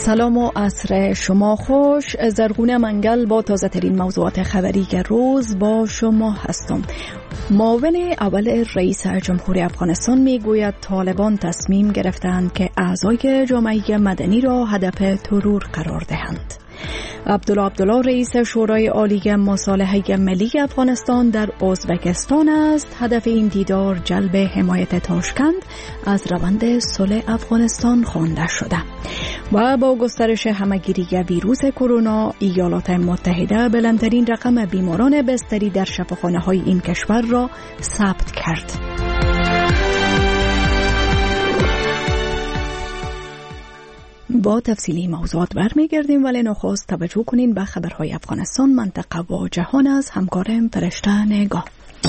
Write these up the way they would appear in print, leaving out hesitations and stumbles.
سلام و عصر شما خوش. زرغونه منگل با تازه ترین موضوعات خبری که روز با شما هستم. معاون اول رئیس جمهوری افغانستان میگوید طالبان تصمیم گرفتند که اعضای جامعه مدنی را هدف ترور قرار دهند. عبدالله رئیس شورای عالی مصالحه ملی افغانستان در ازبکستان است. هدف این دیدار جلب حمایت تاشکند از روند صلح افغانستان خوانده شده. و با گسترش همهگیری ویروس کرونا، ایالات متحده بلندترین رقم بیماران بستری در شفاخانه‌های این کشور را ثبت کرد. با تفصیلی موضوعات برمیگردیم، ولی نخست توجه کنین به خبرهای افغانستان، منطقه و جهان از همکارم فرشته نگاه.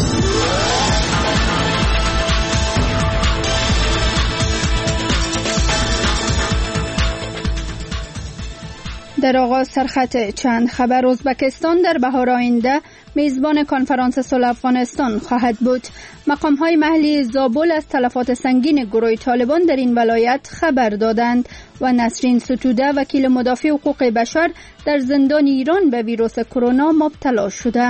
در آغاز سرخط چند خبر. ازبکستان در بهار آینده میزبان کنفرانس صلح افغانستان خواهد بود. مقام‌های محلی زابل از تلفات سنگین گروه طالبان در این ولایت خبر دادند و نسرین ستوده وکیل مدافع حقوق بشر در زندان ایران به ویروس کرونا مبتلا شده.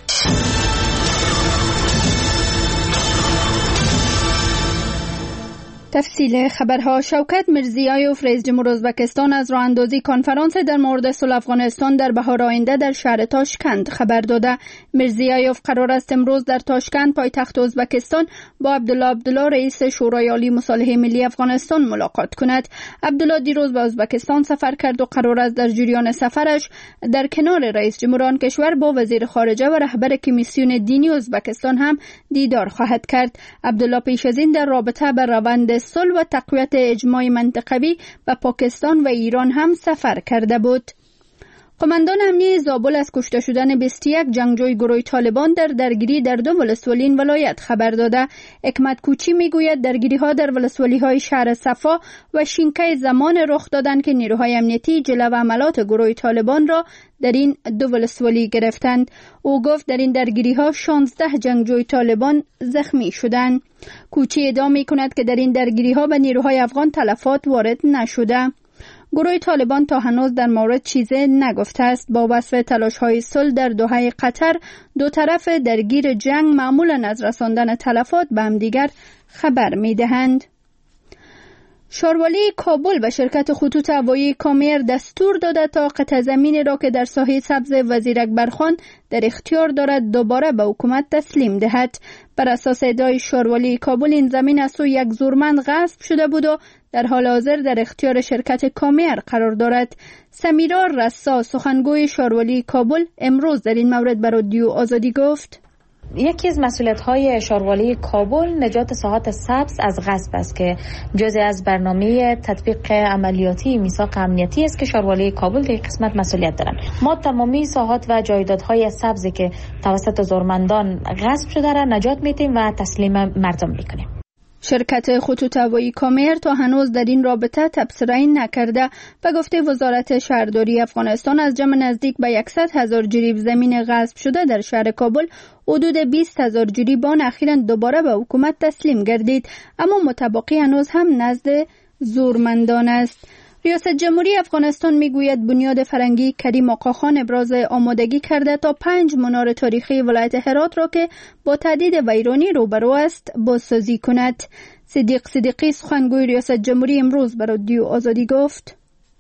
تفصیل خبرها. شوکت میرزیایوف رئیس جمهور ازبکستان از راه اندازی کنفرانس در مورد صلح افغانستان در بهار آینده در شهر تاشکند خبر داده. میرزیایوف قرار است امروز در تاشکند پایتخت ازبکستان با عبدالله رئیس شورای عالی مصالحه ملی افغانستان ملاقات کند. عبدالله دیروز به ازبکستان سفر کرد و قرار است در جریان سفرش در کنار رئیس جمهور آن کشور با وزیر خارجه و رهبر کمیسیون دینی ازبکستان هم دیدار خواهد کرد. عبدالله پیش از این در رابطه با روند صلح و تقویت اجماع منطقوی و پاکستان و ایران هم سفر کرده بود. قماندان امنیه زابل از کشته شدن 21 جنگجوی گروه طالبان در درگیری در دو ولسوالی این ولایت خبر داده. حکمت کوچی میگوید درگیری‌ها در ولسوالی‌های شهر صفا و شینکای زمان رخ دادند که نیروهای امنیتی جلو عملات گروه طالبان را در این دو ولسوالی گرفتند. او گفت در این درگیری‌ها 16 جنگجوی طالبان زخمی شدند. کوچی ادعا کند که در این درگیری‌ها به نیروهای افغان تلفات وارد نشده. گروه طالبان تا هنوز در مورد چیزی نگفته است. با وصف تلاش‌های صلح در دوحه قطر، دو طرف درگیر جنگ معمولاً از رساندن تلفات به همدیگر خبر می‌دهند. شاروالی کابل به شرکت خطوط هوایی کامیر دستور داده تا قطع زمینی را که در ساحه سبز وزیر اکبرخان در اختیار دارد دوباره به حکومت تسلیم دهد. بر اساس ادعای شاروالی کابل این زمین از سوی یک زورمند غصب شده بود و در حال حاضر در اختیار شرکت کامیر قرار دارد. سمیرا رسا سخنگوی شاروالی کابل امروز در این مورد به رادیو آزادی گفت: یکی از مسئولیت‌های شاروالی کابل نجات ساحات سبز از غصب است که جزء از برنامه تطبیق عملیاتی میثاق امنیتی است که شاروالی کابل در قسمت مسئولیت دارند. ما تمامی ساحات و جایدادهای سبزی که توسط زورمندان غصب شده را نجات میدیم و تسلیم مردم میکنیم. شرکت خطوط هوایی کامیر تا هنوز در این رابطه تبصره‌ای نکرده. به گفته وزارت شهرداری افغانستان از جمع نزدیک به 100,000 جریب زمین غصب شده در شهر کابل، حدود 20,000 جریبان اخیراً دوباره به حکومت تسلیم گردید، اما متبقی هنوز هم نزد زورمندان است. ریاست جمهوری افغانستان میگوید بنیاد فرنگی کریم آقاخان ابراز آمادگی کرده تا 5 منار تاریخی ولایت هرات را که با تهدید ویرانی روبرو است بازسازی کند. صدیق صدیقی سخنگوی ریاست جمهوری امروز به رادیو آزادی گفت: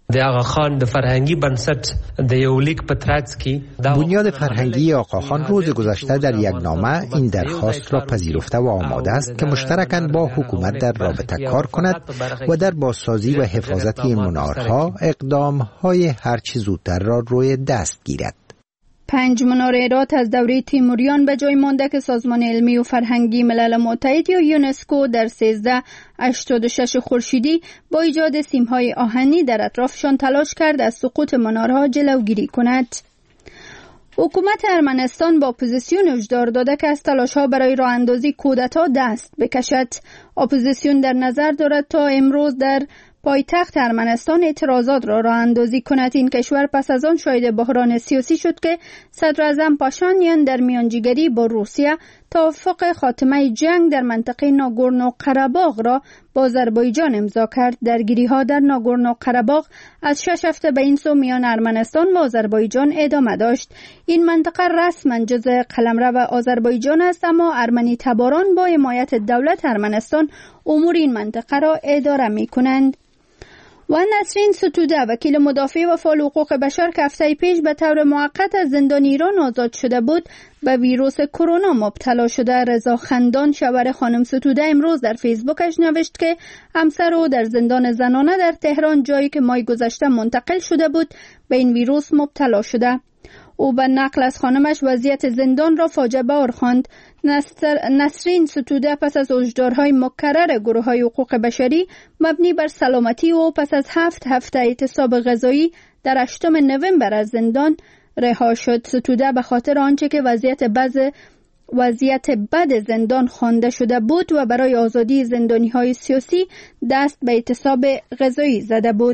بنیاد فرهنگی آقاخان روز گذشته در یک نامه این درخواست را پذیرفته و آماده است که مشترکاً با حکومت در رابطه کار کند و در بازسازی و حفاظت این منارها اقدام‌های هرچه زودتر را روی دست گیرد. 5 منار هرات از دوره تیموریان به جای مانده که سازمان علمی و فرهنگی ملل متحد یا یونسکو در 1386 خورشیدی با ایجاد سیم‌های آهنی در اطرافشان تلاش کرد از سقوط منارها جلوگیری کند. حکومت ارمنستان با اپوزیسیون هشدار داده که از تلاش‌ها برای راه اندازی کودتا دست بکشد. اپوزیسیون در نظر دارد تا امروز در پایتخت ارمنستان اعتراضات را راه اندازی کند. این کشور پس از آن شاهد بحران سیاسی شد که صدر اعظم پاشانیان در میانجیگری با روسیه توافق خاتمه جنگ در منطقه ناگورنو قره‌باغ را با آذربایجان امضا کرد. درگیری‌ها در ناگورنو قره‌باغ از 6 هفته به این سو میان ارمنستان و آذربایجان ادامه داشت. این منطقه رسما جزء قلمرو آذربایجان است، اما ارمنی تباران با حمایت دولت ارمنستان امور این منطقه را اداره می‌کنند. و نسرین ستوده، وکیل مدافع و فعال حقوق بشر که هفته پیش به طور موقت از زندان ایران آزاد شده بود، به ویروس کرونا مبتلا شده. رضا خندان، شوهر خانم ستوده، امروز در فیسبوکش نوشت که همسر او در زندان زنانه در تهران، جایی که ماه گذشته منتقل شده بود، به این ویروس مبتلا شده. او به نقل از خانمش وضعیت زندان را فاجعه بار خواند. نسرین ستوده پس از هشدارهای مکرر گروه‌های حقوق بشری مبنی بر سلامتی او پس از 7 هفته اعتصاب غذایی در 8 نوامبر از زندان رها شد. ستوده به خاطر آنچه که وضعیت بد زندان خوانده شده بود و برای آزادی زندانی‌های سیاسی دست به اعتصاب غذایی زده بود.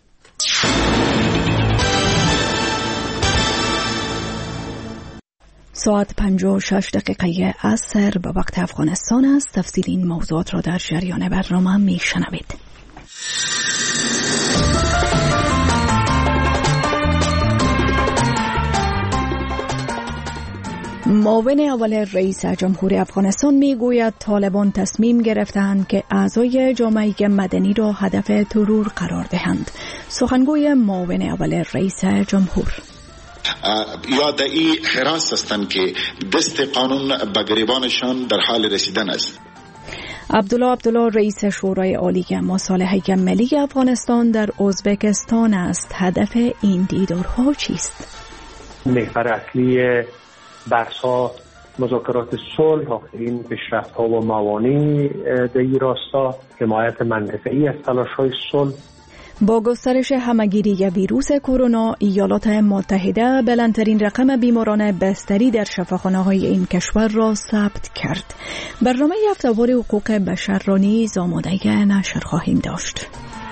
ساعت 56 دقیقه عصر به وقت افغانستان است. تفصیل این موضوعات را در جریان برنامه میشنوید. معاون اول رئیس جمهور افغانستان میگوید طالبان تصمیم گرفتند که اعضای جامعه مدنی را هدف ترور قرار دهند. سخنگوی معاون اول رئیس جمهور: یادعی حراس هستند که دست قانون به گریبانشان در حال رسیدن است. عبدالله رئیس شورای عالی مصالحه ملی افغانستان در ازبکستان است. هدف این دیدارها چیست؟ محور اصلی بحث‌ها مذاکرات صلح، آخرین پیشرفت‌ها و موانع در این راستا، حمایت منطقه‌ای از تلاش‌های صلح. با گسترش همه‌گیری ویروس کرونا، ایالات متحده بلندترین رقم بیماران بستری در شفاخانه‌های این کشور را ثبت کرد. برنامه هفته‌وار حقوق بشر را نیز آماده نشر خواهیم داشت.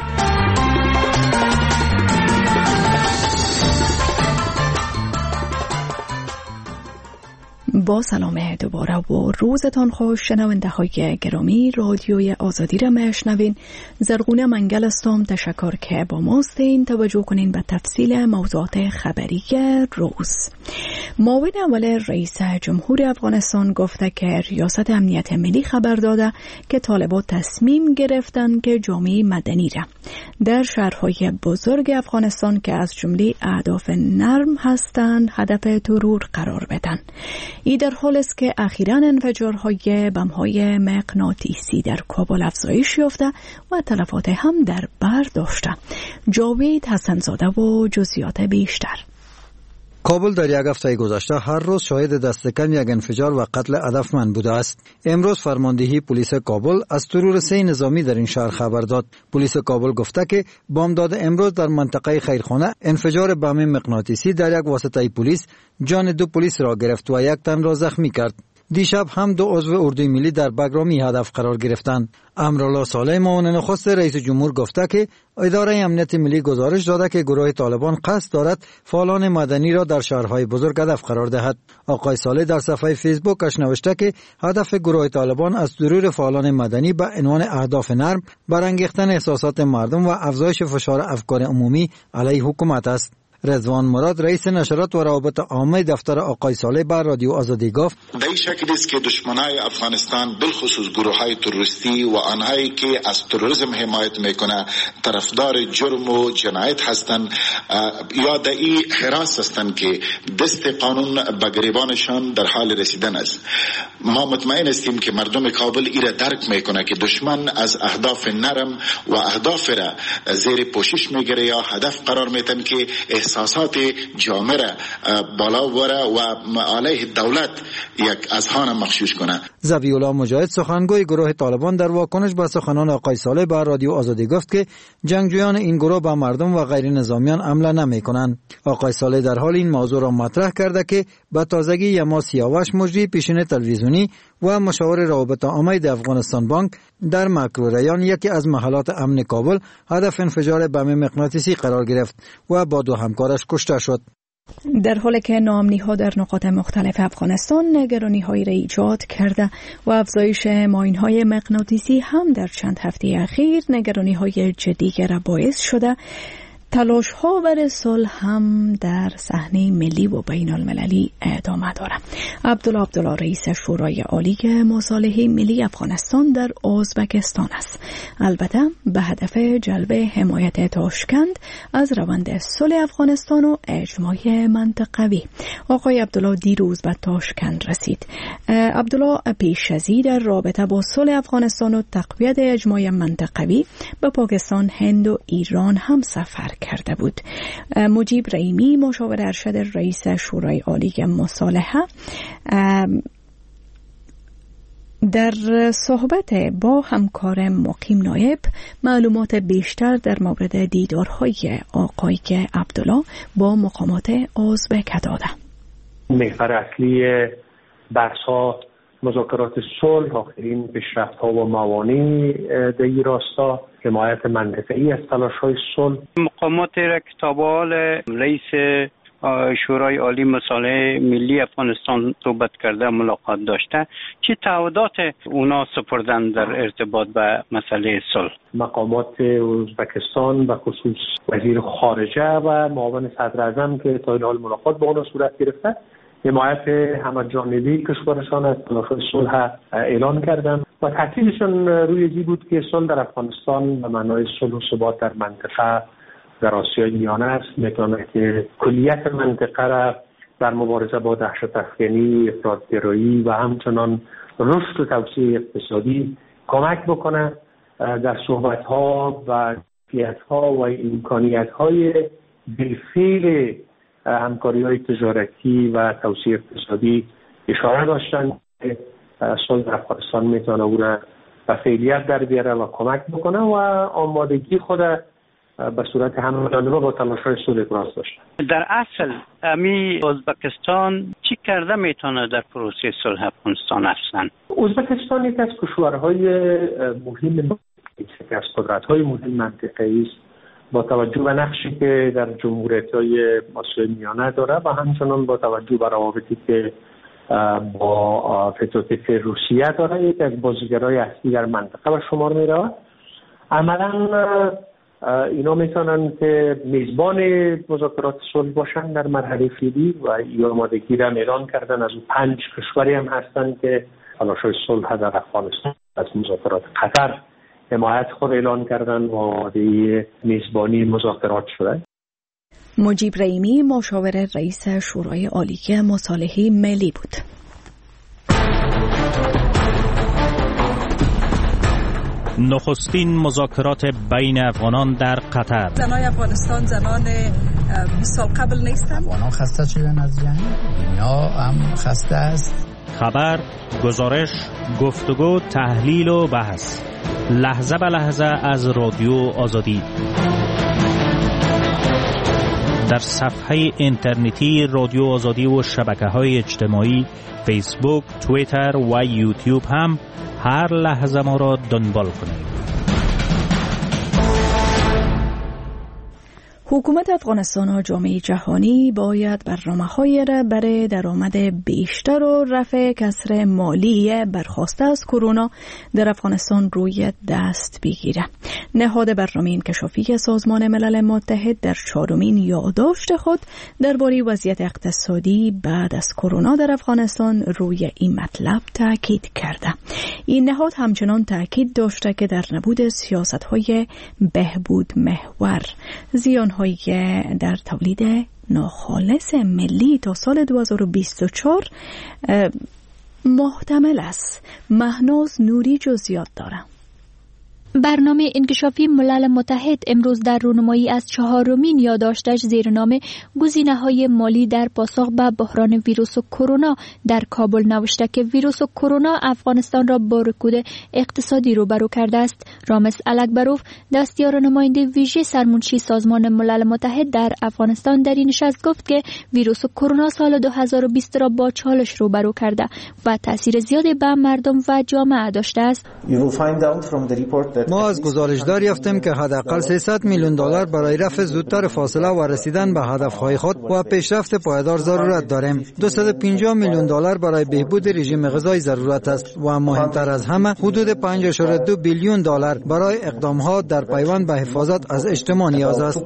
با سلام دوباره و روزتان خوش. شنونده های گرامی، رادیوی آزادی را میشنوین. زرغونه منگل هستم. تشکر که با ماستین. توجه کنین به تفصیل موضوعات خبری روز. معاون اول رئیس جمهور افغانستان گفته که ریاست امنیت ملی خبر داده که طالبان تصمیم گرفتند که جامعه مدنی را در شهرهای بزرگ افغانستان که از جمله اهداف نرم هستند هدف ترور قرار بدن. این در حال است که اخیراً انفجارهای بم‌های مغناطیسی در کابل افزایش یافته و تلفات هم در بر داشته. جاوید حسن‌زاده و جزئیات بیشتر. کابل در یک هفته گذشته هر روز شاهد دست کم یک انفجار و قتل هدفمند بوده است. امروز فرماندهی پلیس کابل از ترور 3 نظامی در این شهر خبر داد. پلیس کابل گفته که بامداد امروز در منطقه خیرخانه انفجار بم مغناطیسی در یک واسطه پلیس جان 2 پلیس را گرفت و 1 تن را زخمی کرد. دیشب هم 2 عضو اردوی ملی در بگرامی هدف قرار گرفتند. امرالله صالح معاون نخست رئیس جمهور گفته که اداره امنیت ملی گزارش داده که گروه طالبان قصد دارد فعالان مدنی را در شهرهای بزرگ هدف قرار دهد. آقای صالح در صفحه فیسبوکش نوشته که هدف گروه طالبان از ترور فعالان مدنی به عنوان اهداف نرم برانگیختن احساسات مردم و افزایش فشار افکار عمومی علیه حکومت است. رضوان مراد رئیس نشرات و روابط عامه دفتر آقای صالح بر رادیو آزادی گفت: به این شکل است که دشمنای افغانستان بالخصوص گروه‌های تروریستی و آنهایی که از تروریسم حمایت میکنه طرفدار جرم و جنایت هستند، یادعی حراس هستند که دست قانون به گریبانشان در حال رسیدن است. ما مطمئن هستیم که مردم کابل ایره درک میکنه که دشمن از اهداف نرم و اهداف را زیر پوشش میگیره یا هدف قرار میتن که احساسات جامعه را بالا بره و علیه دولت یک اذهان مغشوش کنه. ذبیح الله مجاهد سخنگوی گروه طالبان در واکنش به سخنان آقای صالح بر رادیو آزادی گفت که جنگجویان این گروه به مردم و غیر نظامیان حمله نمی‌کنند. آقای صالح در حال این موضوع را مطرح کرده که به تازگی یما سیاوش مجری پیشین تلویزیونی و مشاور روابط عامه افغانستان بانک در مکرو ریان یکی از محلات امن کابل هدف انفجار بم مغناطیسی قرار گرفت و با 2 همکارش کشته شد. در حالی که ناامنی‌ها در نقاط مختلف افغانستان نگرانی‌هایی را ایجاد کرده و افزایش ماین‌های مغناطیسی هم در چند هفته اخیر نگرانی‌های جدی را باعث شده، تلاش‌ها برای صلح هم در صحنه ملی و بین المللی ادامه دارد. عبدالله رئیس شورای عالی مصالحه ملی افغانستان در ازبکستان است، البته به هدف جلب حمایت تاشکند از روند صلح افغانستان و اجماع منطقوی. آقای عبدالله دیروز به تاشکند رسید. عبدالله پیش از این در رابطه با صلح افغانستان و تقویت اجماع منطقوی به پاکستان، هند و ایران هم سفر کرده بود. مجیب رحیمی مشاور ارشد رئیس شورای عالی مصالحه در صحبت با همکار مقیم نایب معلومات بیشتر در مورد دیدارهای آقای عبدالله با مقامات ازبک داده. محور اصلی بحث‌ها مذاکرات صلح، آخرین پیشرفت‌ها و موانع در این راستا، حمایت منطقه‌ای از تلاش‌های صلح. مقامات را که تا به حال رئیس شورای عالی مصالحه ملی افغانستان صحبت کرده، ملاقات داشته، چه تعهدات اونا سپردن در ارتباط به مسئله صلح؟ مقامات ازبکستان به خصوص وزیر خارجه و معاون صدر اعظم که تا این حال ملاقات با اونا صورت گرفته، حمایت همه‌جانبی کشورشان از تلاش‌های صلح اعلان کردند و تاکیدشان روی این بود که صلح در افغانستان به معنای صلح و ثبات در منطقه در آسیای میانه است، میتونه که کلیت منطقه را در مبارزه با دهشت افکنی، افراط‌گرایی و همچنان رشد و توسعه اقتصادی کمک بکنه. در صحبت‌ها و کیفیت‌ها و امکانیت‌های بالفعل همکاری‌های تجارتی و توسعه اقتصادی اشاره داشتن که صلح در افغانستان میتونه او را به فعالیت در بیاره و کمک بکنه و آمادگی خود به صورت هم‌جانبه با تلاش‌های صلح ابراز داشتن. در اصل امی ازبکستان چی کرده میتونه در پروسه صلح افغانستان اصلا؟ ازبکستان یک از کشورهای مهم، یک از قدرت‌های مهم منطقه‌ای است با توجه به نقشی که در جمهوریت‌های آسیای میانه داره و همچنان با توجه به روابطی که با فدراسیون روسیه داره، یک از بازیگرای اصلی در منطقه به شمار می‌رود. عملاً اینا میتونن که میزبان مذاکرات صلح باشن در مرحله فعلی و این آمادگی را اعلان کردن. از اون 5 کشوری هم هستن که تلاش‌های صلح در افغانستان از مذاکرات قطر حمایت خود اعلان کردن و آماده میزبانی مذاکرات شده. مجیب رحیمی مشاور رئیس شورای عالی مصالحه ملی بود. نخستین مذاکرات بین افغانان در قطر. زنای افغانستان زنان 20 سال قبل نیستن. افغانان خسته شدن از جنگ، دنیا هم خسته است. خبر، گزارش، گفتگو، تحلیل و بحث، لحظه به لحظه از رادیو آزادی. در صفحه اینترنتی رادیو آزادی و شبکه‌های اجتماعی فیسبوک، توییتر و یوتیوب هم هر لحظه ما را دنبال کنید. حکومت افغانستان و جامعه جهانی باید برنامه‌هایی را برای درآمد بیشتر و رفع کسر مالی برخاسته از کرونا در افغانستان روی دست بگیره. نهاد برنامه انکشافی سازمان ملل متحد در 4مین یادداشت خود درباره وضعیت اقتصادی بعد از کرونا در افغانستان روی این مطلب تاکید کرده. این نهاد همچنان تاکید داشته که در نبود سیاست‌های بهبود محور زیان‌هایی در تولید ناخالص ملی تا سال 2024 محتمل است. مهناز نوری جزئیات دارد. برنامه انکشافی ملل متحد امروز در رونمایی از 4مین یادداشتش زیر نام گزینه‌های مالی در پاسخ به بحران ویروس کرونا در کابل نوشته که ویروس کرونا افغانستان را با رکود اقتصادی روبرو کرده است. رامز الکبروف، دستیار نماینده ویژه سرمنشی سازمان ملل متحد در افغانستان، در این نشست گفت که ویروس کرونا سال 2020 را با چالش روبرو کرده و تاثیر زیادی به مردم و جامعه داشته است. ما از گزارش دریافتیم که حداقل 300 میلیون دلار برای رفع زودتر فاصله و رسیدن به هدفهای خود و پیشرفت پایدار ضرورت داریم. 250 میلیون دلار برای بهبود رژیم غذایی ضرورت است و مهمتر از همه حدود 5.2 بیلیون دلار برای اقدامات در پیوند به حفاظت از اجتماع نیاز است.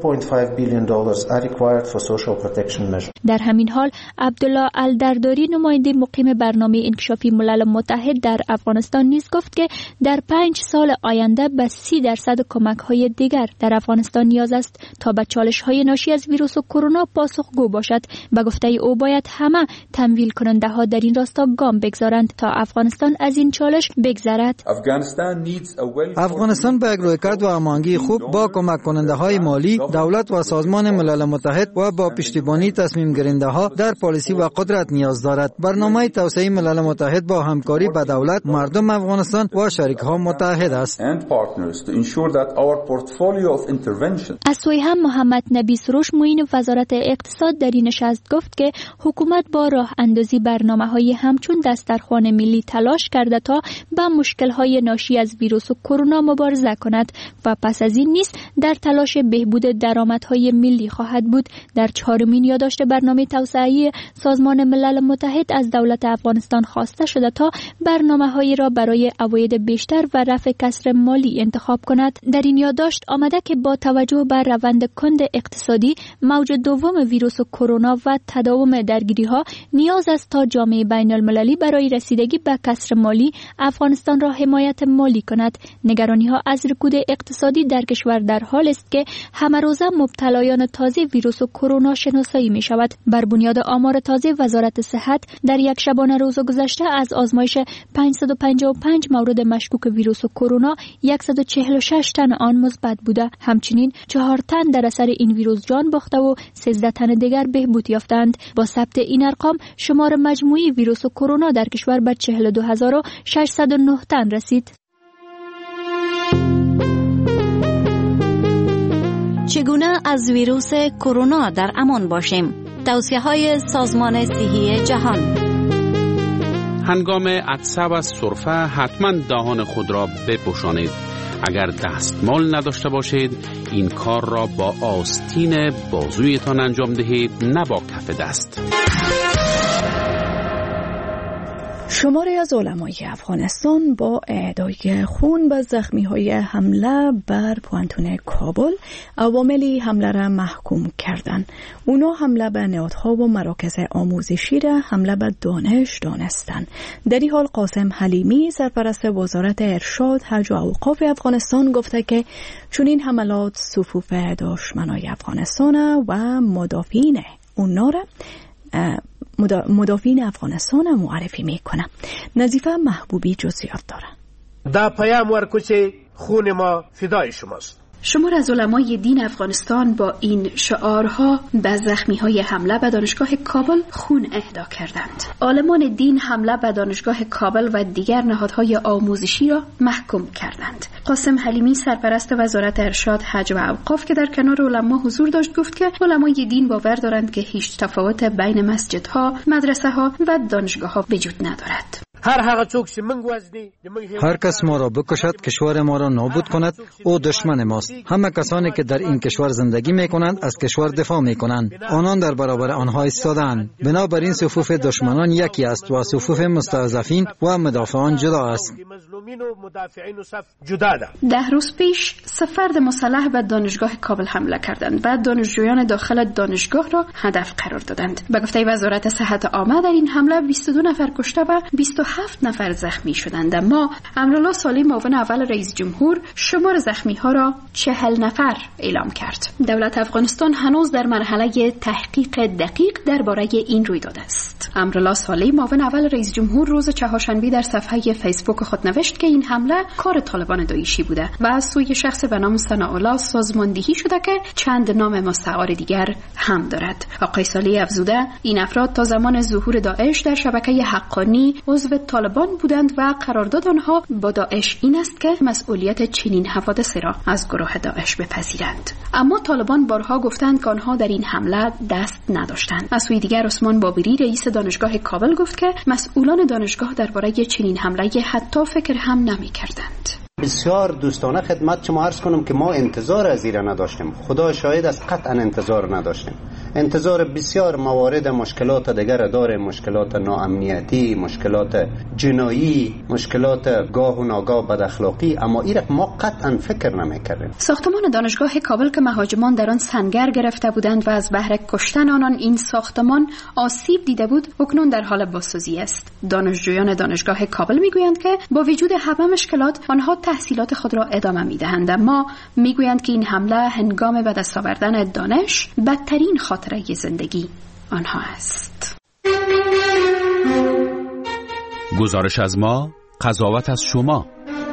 در همین حال عبدالله الدرداری نماینده مقیم برنامه انکشافی ملل متحد در افغانستان نیز گفت که در 5 سال آینده به 30% کمک‌های دیگر در افغانستان نیاز است تا به چالش‌های ناشی از ویروس کرونا پاسخگو باشد. به گفته او باید همه تمویل کننده‌ها در این راستا گام بگذارند تا افغانستان از این چالش بگذرد. افغانستان به یک رویکرد و هماهنگی خوب با کمک کننده‌های مالی، دولت و سازمان ملل متحد و با پشتیبانی تصمیم گیرنده‌ها در پالیسی و قدرت نیاز دارد. برنامه توسعه ملل متحد با همکاری با دولت، مردم افغانستان و شریک‌ها متحد است. از سوی هم محمد نبی سروش معین وزارت اقتصاد در این نشست گفت که حکومت با راه اندازی برنامه‌های همچون دسترخوان ملی تلاش کرده تا با مشکل‌های ناشی از ویروس کرونا مبارزه کند و پس از این نیز در تلاش بهبود درآمدهای ملی خواهد بود. در 4مین یادداشت برنامه توسعه سازمان ملل متحد از دولت افغانستان خواسته شده تا برنامه‌هایی را برای عواید بیشتر و رفع کسر مالی انتخاب کند. در این یادداشت آمده که با توجه به روند کند اقتصادی، موج دوم ویروس کرونا و تداوم درگیری‌ها نیاز است تا جامعه بین‌المللی برای رسیدگی به کسر مالی افغانستان را حمایت مالی کند. نگرانی‌ها از رکود اقتصادی در کشور در حال است که همه روزه مبتلایان تازه ویروس کرونا شناسایی می‌شود. بر بنیاد آمار تازه وزارت صحت در یک شبانه روز گذشته از آزمایش 555 مورد مشکوک ویروس کرونا 146 تن آن مثبت بوده. همچنین 4 تن در اثر این ویروس جان باخته و 13 تن دیگر بهبود یافتند. با ثبت این ارقام شمار مجموعی ویروس کرونا در کشور به 42609 تن رسید. چگونه از ویروس کرونا در امان باشیم؟ توصیه‌های سازمان صحی جهان. هنگام عطسه و سرفه حتما دهان خود را بپوشانید. اگر دستمال نداشته باشید این کار را با آستین بازویتان انجام دهید، نه با کف دست. شماری از علمای افغانستان با اهدای خون به زخمی‌های حمله بر پوانتون کابل عوامل حمله را محکوم کردند. اونا حمله به نهادها و مراکز آموزشی را حمله به دانش دانستند. در این حال قاسم حلیمی سرپرست وزارت ارشاد، حج و اوقاف افغانستان گفته که چنین حملات صفوف دشمنای افغانستان و مدافعین افغانستان معرفی میکنه. نظیفه محبوبی جزئیات داره. دا پیام ورکو چې خون ما فدای شماست. شمار از علمای دین افغانستان با این شعارها به زخمی‌های حمله به دانشگاه کابل خون اهدا کردند. عالمان دین حمله به دانشگاه کابل و دیگر نهادهای آموزشی را محکوم کردند. قاسم حلیمی سرپرست وزارت ارشاد، حج و اوقاف که در کنار علما حضور داشت گفت که علمای دین باور دارند که هیچ تفاوت بین مسجدها، مدرسه‌ها و دانشگاه‌ها وجود ندارد. هر کس ما را بکشد، کشور ما را نابود کند، او دشمن ماست. همه کسانی که در این کشور زندگی می کنند از کشور دفاع می کنند. آنان در برابر آنها ایستادند. بنابراین صفوف دشمنان یکی است و صفوف مستضعفین و مدافعان جدا است. 10 روز پیش 3 فرد مسلح به دانشگاه کابل حمله کردند. بعد دانشجویان داخل دانشگاه را هدف قرار دادند. به گفته وزارت صحت عامه در این حمله 22 نفر کشته و 27 نفر زخمی شدند. اما امرالله صالح معاون اول رئیس جمهور شمار زخمی ها را 40 نفر اعلام کرد. دولت افغانستان هنوز در مرحله تحقیق دقیق درباره این رویداد است. امرالله صالح معاون اول رئیس جمهور روز چهارشنبه در صفحه فیسبوک خود نوشت که این حمله کار طالبان داعشی بوده و از سوی شخص به نام ثناءالله سازماندهی شده که چند نام مستعار دیگر هم دارد. آقای صالح افزوده این افراد تا زمان ظهور داعش در شبکه حقانی عضو طالبان بودند و قرارداد آنها با داعش این است که مسئولیت چنین حوادث را از گروه داعش بپذیرند. اما طالبان بارها گفتند که آنها در این حمله دست نداشتند. از سوی دیگر عثمان بابری رئیس دانشگاه کابل گفت که مسئولان دانشگاه درباره چنین حمله حتی فکر هم نمی‌کردند. بسیار دوستانه خدمت شما عرض کنم که ما انتظار از ایران نداشتیم، خدا شاهد است، قطعا انتظار نداشتیم. انتظار بسیار موارد مشکلات دیگر داره، مشکلات ناامنیتی، مشکلات جنایی، مشکلات گاه و ناگاه بد اخلاقی، اما این ما قطعا فکر نمی‌کردیم. ساختمان دانشگاه کابل که مهاجمان در آن سنگر گرفته بودند و از بهر کشتن آنان این ساختمان آسیب دیده بود، اکنون در حال بازسازی است. دانشجویان دانشگاه کابل میگویند که با وجود همه مشکلات آنها تحصیلات خود را ادامه میدهند، اما میگویند که این حمله هنگام به دست آوردن دانش بدترین خاطره زندگی آنها است. گزارش از ما، قضاوت از شما.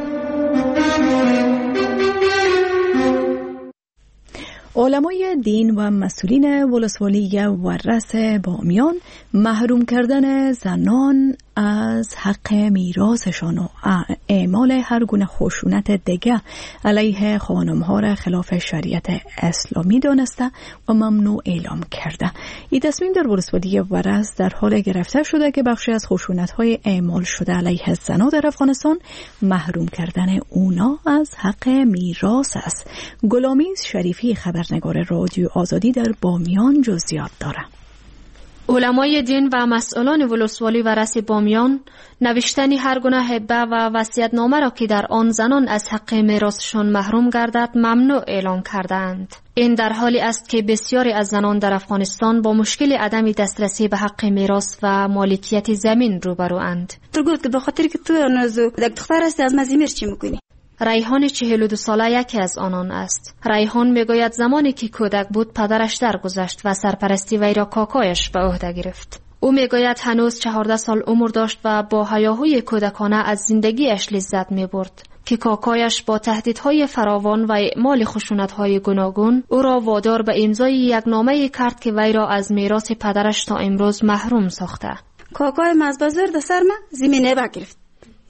علمای دین و مسئولین ولسوالی ورس بامیان محروم کردن زنان از حق میراثشان و اعمال هر گونه خشونت دیگه علیه خانم‌ها را خلاف شریعت اسلامی دانسته و ممنوع اعلام کرده. این تصمیم در ولسوالی ورس در حال گرفته شده که بخشی از خشونت‌های اعمال شده علیه زنان در افغانستان محروم کردن اونا از حق میراث است. غلامیز شریفی، خبرنگار رادیو آزادی در بامیان، جزئیات داره. علمای دین و مسئولان ولسوالی ورس بامیان نوشتن هر گونه هبه و وصیت‌نامه را که در آن زنان از حق میراثشان محروم گردد ممنوع اعلام کردند. این در حالی است که بسیاری از زنان در افغانستان با مشکل عدم دسترسی به حق میراث و مالکیت زمین روبروند. تو گفت که به خاطر که تو نازو دختر هستی از مزیمیر چی میکنی؟ ریحان 42 ساله یکی از آنان است. ریحان میگوید زمانی که کودک بود پدرش درگذشت و سرپرستی وی را کاکایش به عهده گرفت. او میگوید هنوز 14 سال عمر داشت و با هیاهوی کودکانه از زندگیش لذت میبرد که کاکایش با تهدیدهای فراوان و اعمال خشونت‌های گوناگون او را وادار به امضای یک نامه کرد که وی را از میراث پدرش تا امروز محروم ساخته. کاکای مزبازر در سر ما زمینه بگرفت.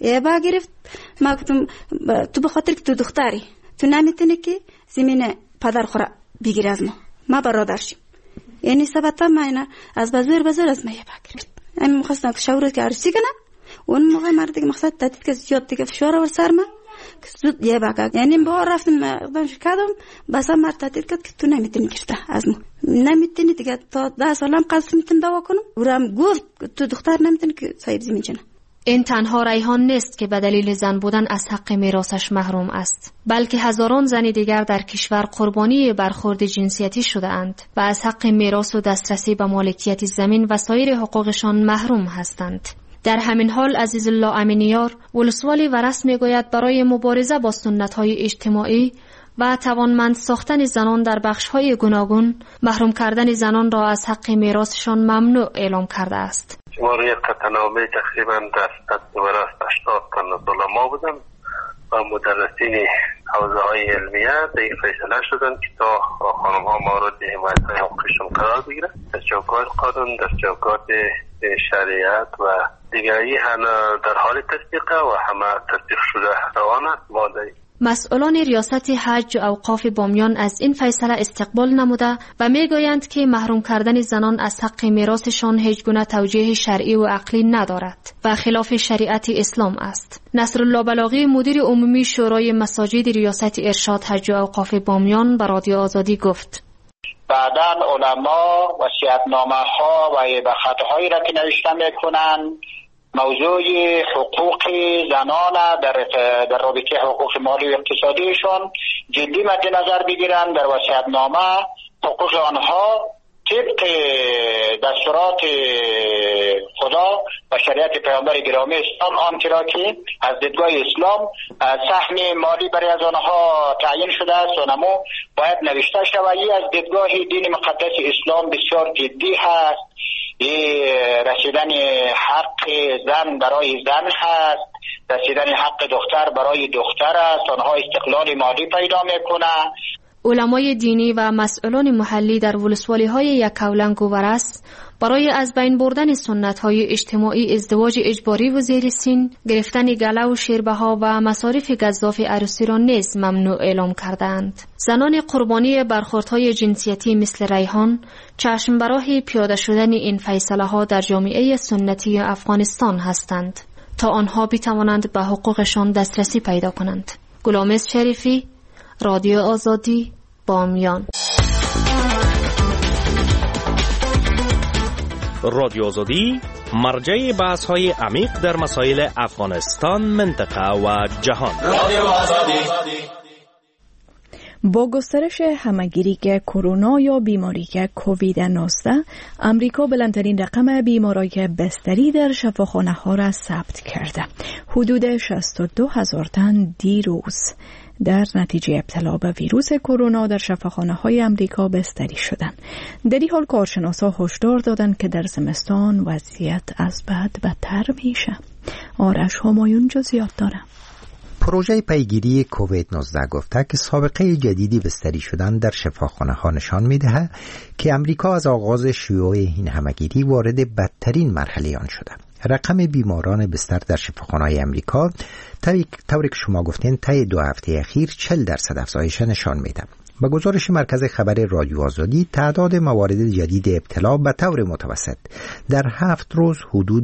گرفت. ما گفتم تو به خاطر که تو دختری تو نمیتونی که زمین پدر خورا بگیری از ما برادرشیم، یعنی سبتا ما اینا از بازار از ما بگرفت. من می‌خواستم که شاورت که عروسی کنم، اون موقع مرد که مقصد تهدید که زیاد دیگه فشار آورد سر ما که زود بگم، یعنی با رفتم اقدامش کردم، بس مرد تهدید کرد که تو نمیتونی گرفته از ما، نمیتونی دیگه تا 10 سالم قصد میتونم دعوا کنم. اونم گفت تو دختر نمیتونی که صاحب زمین چنه. این تنها ریحان نیست که به دلیل زن بودن از حق میراثش محروم است، بلکه هزاران زن دیگر در کشور قربانی برخورد جنسیتی شده اند و از حق میراث و دسترسی به مالکیت زمین و سایر حقوقشان محروم هستند. در همین حال عزیز الله امینیار، ولسوالی ورس میگوید برای مبارزه با سنت‌های اجتماعی و توانمند ساختن زنان در بخش‌های گوناگون، محروم کردن زنان را از حق میراثشان ممنوع اعلام کرده است. ما روی قطعنامه تقریبا در ورس 80 تن علما بودن و مدرسین حوزه های علمیه به این فیصله شدن که تا خانم ها مورد حمایت های حقوقشون قرار بگیرن در چوکات قانون، در چوکات شریعت و دیگری در حال تطبیقه و همه تطبیق شده روان است. مسئولان ریاست حج و اوقاف بامیان از این فیصله استقبال نموده و میگویند که محروم کردن زنان از حق میراثشان هیچ گونه توجیه شرعی و عقلی ندارد و خلاف شریعت اسلام است. نصرالله بلاغی، مدیر عمومی شورای مساجد ریاست ارشاد حج و اوقاف بامیان، به رادیو آزادی گفت: بعداً علما وصیت‌نامه‌ها و خطهایی را که نوشته میکنند موضوع حقوق زنان در رابطه حقوق مالی و اقتصادیشان جدی مد نظر بگیرند. در وصیت‌نامه حقوق آنها طبق دستورات خدا و شریعت پیامبر گرامی اسلام آنچه را که از دیدگاه اسلام سهم مالی برای از آنها تعیین شده است و نمو باید نوشته شود. از دیدگاه دین مقدس اسلام بسیار جدی هست. رسیدن حق زن برای زن هست، رسیدن حق دختر برای دختر است. آنها استقلال مالی پیدا میکنه. علمای دینی و مسئولان محلی در ولسوالی‌های یکاولنگ و ورس برای از بین بردن سنت‌های اجتماعی ازدواج اجباری و زیر سن، گرفتن گله و شیربها و مصارف گزاف عروسی را نیز ممنوع اعلام کردند. زنان قربانی برخوردهای جنسیتی مثل ریحان چشم به راه پیاده شدن این فیصله‌ها در جامعه سنتی افغانستان هستند تا آنها بتوانند به حقوقشان دسترسی پیدا کنند. گلامز شریفی، رادیو آزادی، بامیان. رادیو آزادی مرجع بحث‌های عمیق در مسائل افغانستان، منطقه و جهان. رادیو آزادی. با گسترش همه‌گیری کرونا یا بیماری کووید 19، امریکا بلندترین رقم بیمارای بستری در شفاخانه‌ها را ثبت کرده. حدود 62,000 تن دیروز در نتیجه ابتلا به ویروس کرونا در شفاخانه‌های امریکا بستری شدند. در این حال کارشناسا هشدار دادند که در زمستان وضعیت از بد بدتر میشه. آرش همایون جزئیات داره. پروژه پیگیری کووید 19 گفته که سابقه جدیدی بستری شدن در شفاخانه‌ها نشان می‌دهد که امریکا از آغاز شیوع این همه‌گیری وارد بدترین مرحله آن شده. رقم بیماران بستر در شفاخانه‌های امریکا طوری که شما گفتین طی 2 هفته اخیر 40% افزایش نشان میده. با گزارش مرکز خبر رادیو آزادی، تعداد موارد جدید ابتلا به طور متوسط در 7 روز حدود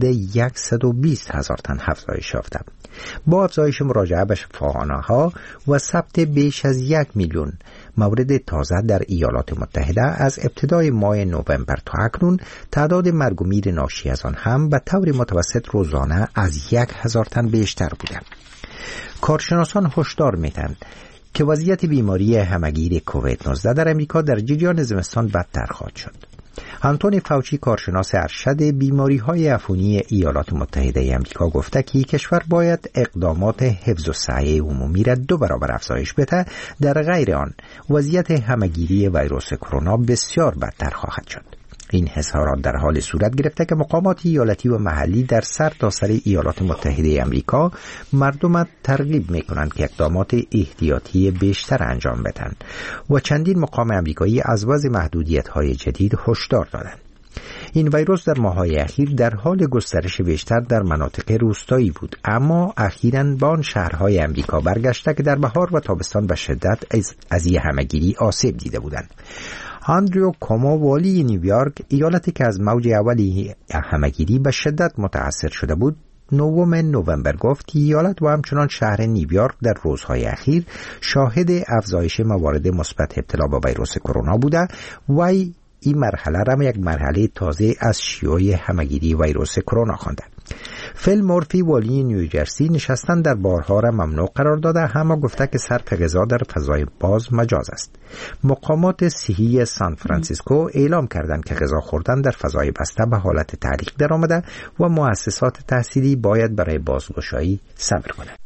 120,000 تن افزایش یافته. با افزایش مراجعه به شفاخانه‌ها و ثبت بیش از 1 میلیون مورد تازه در ایالات متحده از ابتدای ماه نوامبر تا اکنون، تعداد مرگ و میر ناشی از آن هم به طور متوسط روزانه از 1,000 تن بیشتر بوده. کارشناسان هشدار میدهند که وضعیت بیماری همه‌گیر کووید 19 در امریکا در جریان زمستان بدتر خواهد شد. آنتونی فاوچی، کارشناس ارشد بیماری‌های عفونی ایالات متحده آمریکا، گفته که کشور باید اقدامات حفظ الصحه عمومی را 2 برابر افزایش بده، در غیر آن وضعیت همه‌گیری ویروس کرونا بسیار بدتر خواهد شد. این اظهارات در حال صورت گرفته که مقامات ایالتی و محلی در سرتاسر ایالات متحده آمریکا مردم ترغیب می‌کنند که اقدامات احتیاطی بیشتر انجام بدهند و چندین مقام آمریکایی از وضع محدودیت‌های جدید هشدار دادند. این ویروس در ماه‌های اخیر در حال گسترش بیشتر در مناطق روستایی بود، اما اخیراً به آن شهرهای امریکا برگشته که در بهار و تابستان به شدت از این همه‌گیری آسیب دیده بودند. آندریو کومو، والی نیویورک، ایالتی که از موج اولی همه‌گیری به شدت متاثر شده بود، 9 نوامبر گفت که ایالت و همچنان شهر نیویورک در روزهای اخیر شاهد افزایش موارد مثبت ابتلا به ویروس کرونا بوده و این مرحله را یک مرحله تازه از شیوع همه‌گیری ویروس کرونا خوانده. فیل مورفی، والی نیوجرسی، نشستن در بارها را ممنوع قرار داده، اما گفته که صرف غذا در فضای باز مجاز است. مقامات صحی سان فرانسیسکو اعلام کردند که غذا خوردن در فضای بسته به حالت تعلیق درآمده و مؤسسات تحصیلی باید برای بازگشایی صبر کنند.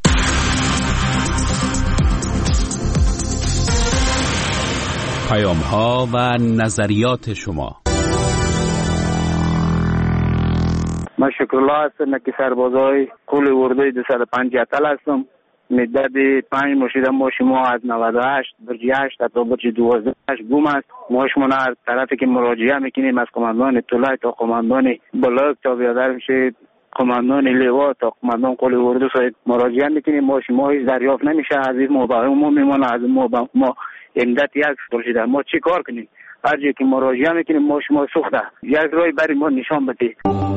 پیام‌ها و نظریات شما. من شکرالله هستم که سربازای قول اردوی 205 اتل هستم. مدت 5 مشیدم ما شما از 98 برج 8 تا برج 12 گم است. ما شما هر طرفی که مراجعه میکنیم، از قماندان طلای تا قماندان بلاک تا بیادر میشه قماندان لیوا تا قماندان قول اردو سایت مراجعه میکنیم. ما شما هیچ دریافت نمیشه. از این ما میمونه، از ما امداد یک پرسیدن ما چی کار کنیم؟ هر جایی که مراجعه میکنیم ما شما سوخته یک رای برای ما نشان بده.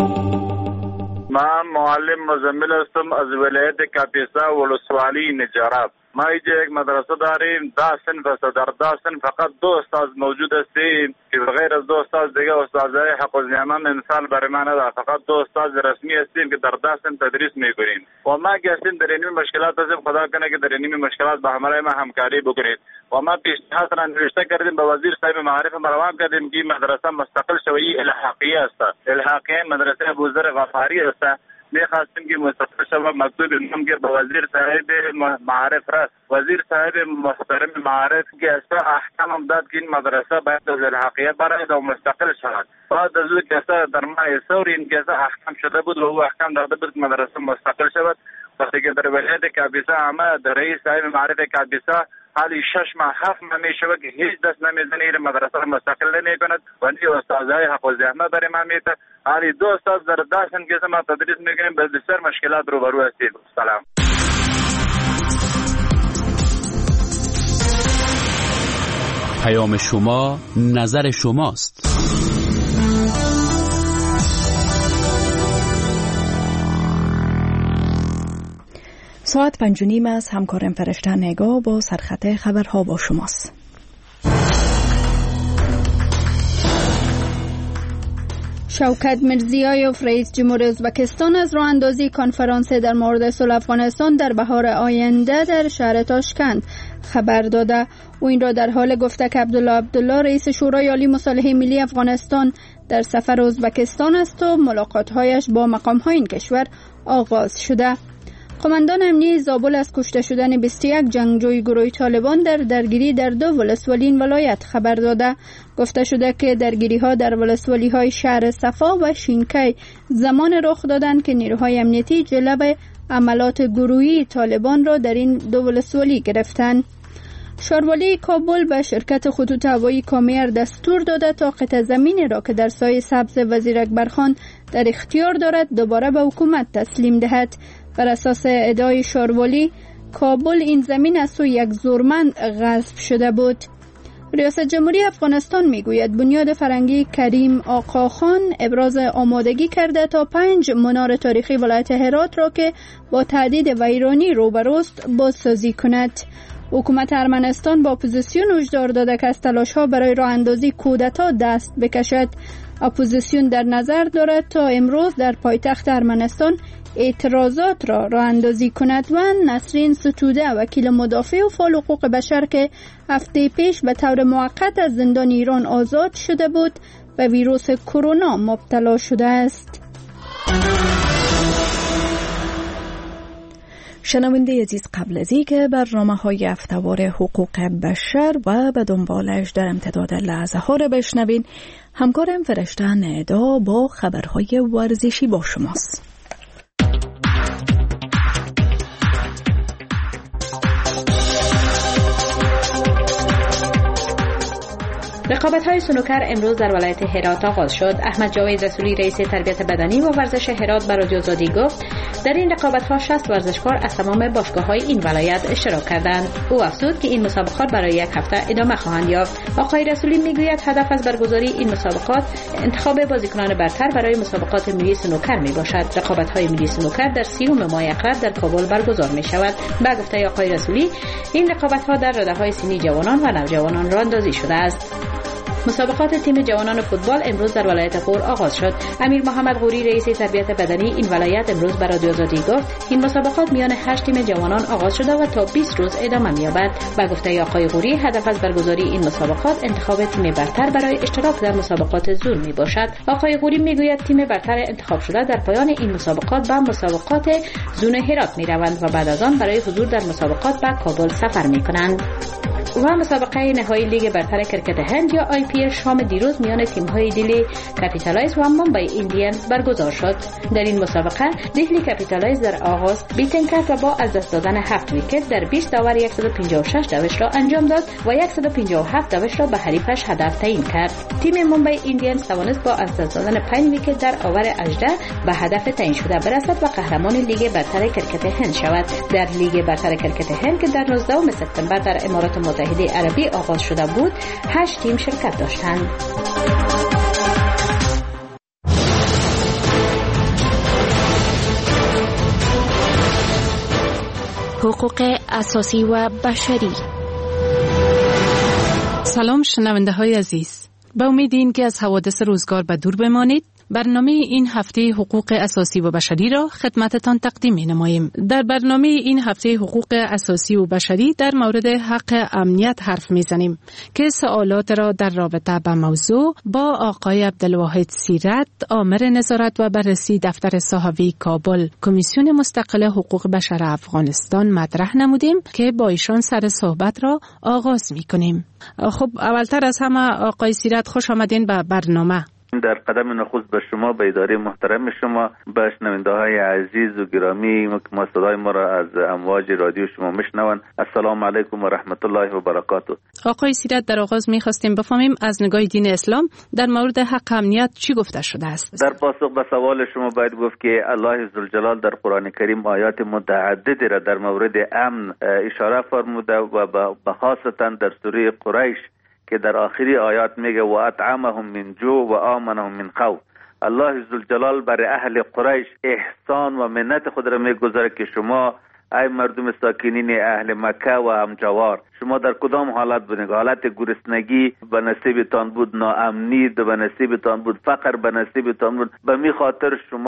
من معلم مزمل هستم از ولایت کاپیسا ولسوالی نجراب. ما اینجا یک مدرسه داریم، 10 صنف است. در 10 صنف فقط 2 استاد موجود هستیم که غیر از 2 استاد دیگه استادای حق النعمه مثال برای ما نداره. فقط 2 استاد رسمی هستیم که در 10 صنف تدریس میکنیم و ما گفتیم در این مشکلات هستیم. خدا کنه که در این مشکلات با همراه ما همکاری بکنید و ما پیشنهاد را نوشته کردیم به وزیر صاحب معارف روان کردیم که مدرسه مستقل شوی الحاقیه است. الحاقیه مدرسه ابوذر غفاری است. می‌خواستیم که مستقل شود مکتوب نام که به وزیر صاحب معارف رفت. وزیر صاحب محترم معارف که اصلا احکام داد که این مدرسه باید از الحاقیه برای و مستقل شود. بعد از اون که در ماه سور این که احکام شده بود و او احکام داده بود که مدرسه مستقل شود. وقتی که در ولایت کاپیسا آمد در رئیس صاحب معارف کاپیسا حالی 6 ماه 7 ماه میشود که هیچ دست نمیزنه این مدرسه را مستقل نمیکند و این استادای حق الزحمه برای ما میته. حالی 2 استاد در داشتن که ما تدریس میکنیم به بسیار مشکلات روبرو هستیم. سلام. پیام شما نظر شماست. ساعت 5:30 از همکارم فرشته نگاه با سرخط خبرها با شماست. شوکت میرزیایوف رئیس جمهور ازبکستان از راه اندازی کنفرانس در مورد صلح افغانستان در بهار آینده در شهر تاشکند خبر داده. او این را در حال گفته که عبدالله رئیس شورای عالی مصالحه ملی افغانستان در سفر ازبکستان است و ملاقات‌هایش با مقام‌های این کشور آغاز شده. قماندان امنیه زابل از کشته شدن 21 جنگجوی گروه طالبان در درگیری در 2 ولسوالی این ولایت خبر داده. گفته شده که درگیری‌ها در ولسوالی‌های شهر صفا و شینکی زمان رخ دادند که نیروهای امنیتی جلب عملات گروهی طالبان را در این 2 ولسوالی گرفتند. شاروالی کابل به شرکت خطوط هوایی کامیر دستور داده تا قطع زمین را که در سایه سبز وزیر اکبرخان در اختیار دارد دوباره به حکومت تسلیم دهد. بر اساس ادعای شاروالی، کابل این زمین از سوی یک زورمند غصب شده بود. ریاست جمهوری افغانستان میگوید بنیاد فرنگی کریم آقاخان ابراز آمادگی کرده تا 5 منار تاریخی ولایت هرات را که با تهدید ویرانی روبروست بازسازی کند. حکومت ارمنستان با اپوزیسیون هشدار داده که از تلاش‌ها برای راه اندازی کودتا دست بکشد. اپوزیسیون در نظر دارد تا امروز در پایتخت ارمنستان اعتراضات را راه اندازی کند. و نسرین ستوده وکیل مدافع و فعال حقوق بشر که هفته پیش به طور موقت از زندان ایران آزاد شده بود به ویروس کرونا مبتلا شده است. شنونده عزیز، قبل از اینکه برنامه‌های هفته‌وار حقوق بشر و به دنبالش در امتداد لحظه ها را بشنوین، همکارم فرشته ندا با خبرهای ورزشی با شماست. رقابت‌های سنوکر امروز در ولایت هرات آغاز شد. احمد جاوید رسولی رئیس تربیت بدنی و ورزش هرات به رادیو آزادی گفت در این رقابت‌ها 60 ورزشکار از تمام باشگاه‌های این ولایت اشتراک کردند. او افزود که این مسابقات برای یک هفته ادامه خواهند یافت. آقای رسولی میگوید هدف از برگزاری این مسابقات انتخاب بازیکنان برتر برای مسابقات ملی سنوکر میباشد. رقابت‌های ملی سنوکر در 30 ماه اکرر در کابل برگزار می‌شود. به گفته آقای رسولی این رقابت‌ها در رده‌های سنی جوانان و نوجوانان راه اندازی شده است. مسابقات تیم جوانان فوتبال امروز در ولایت غور آغاز شد. امیر محمد غوری رئیس تربیت بدنی این ولایت امروز به رادیو آزادی گفت این مسابقات میان 8 تیم جوانان آغاز شده و تا 20 روز ادامه می‌یابد. به گفته آقای غوری هدف از برگزاری این مسابقات انتخاب تیم برتر برای اشتراک در مسابقات زون میباشد. آقای غوری میگوید تیم برتر انتخاب شده در پایان این مسابقات به مسابقات زون هرات میروند و بعد از آن برای حضور در مسابقات به کابل سفر میکنند. و مسابقه نهایی لیگ برتر کرکت هند یا IPL شام دیروز میان تیم‌های دلی کپیتالایز و ممبئی ایندیانز برگزار شد. در این مسابقه دلی کپیتالایز در آغاز بیتن کرد و با از دست دادن 7 ویکت در 20 داور 156 دوش را انجام داد و 157 دوش را به حریفش هدف تعیین کرد. تیم ممبئی ایندیانز توانست با از دست دادن 5 ویکت در اوور 18 به هدف تعیین شده برسد و قهرمان لیگ برتر کرکت هند شود. در لیگ برتر کرکت هند که در 19 سپتامبر در امارات متحده عربی آغاز شده بود 8 تیم شرکت داشتند. حقوق اساسی و بشری. سلام شنونده های عزیز، به امید این که از حوادث روزگار به دور بمانید برنامه این هفته حقوق اساسی و بشری را خدمتتان تقدیم نماییم. در برنامه این هفته حقوق اساسی و بشری در مورد حق امنیت حرف میزنیم که سوالات را در رابطه با موضوع با آقای عبدالواحد سیرت، آمر نظارت و بررسی دفتر صحافی کابل، کمیسیون مستقل حقوق بشر افغانستان مطرح نمودیم که با ایشان سر صحبت را آغاز میکنیم. خب اولتر از همه آقای سیرت خوش آمدین به برنامه. در قدم نخست به شما، به اداره محترم شما، به شنونده‌های عزیز و گرامی که ما صدای ما را از امواج رادیو شما میشنوند، السلام علیکم و رحمت الله و برکاته. آقای سیرت، در آغاز می‌خواستیم بفهمیم از نگاه دین اسلام در مورد حق امنیت چی گفته شده است؟ در پاسخ به سوال شما باید گفت که الله ذوالجلال در قرآن کریم آیات متعددی را در مورد امن اشاره فرموده و به خاصتا در سوره قریش که در آخری آیات میگه و اطعمهم من جوع و آمنهم من خوف. الله ذوالجلال برای اهل قریش احسان و منت خود را میگذاره که شما ای مردم ساکنین اهل مکه و همجوار، شما در کدام حالت بودید؟ حالت گرسنگی به نصیبتان بود، ناامنی به نصیبتان بود، فقر به نصیبتان بود، به می خاطر شما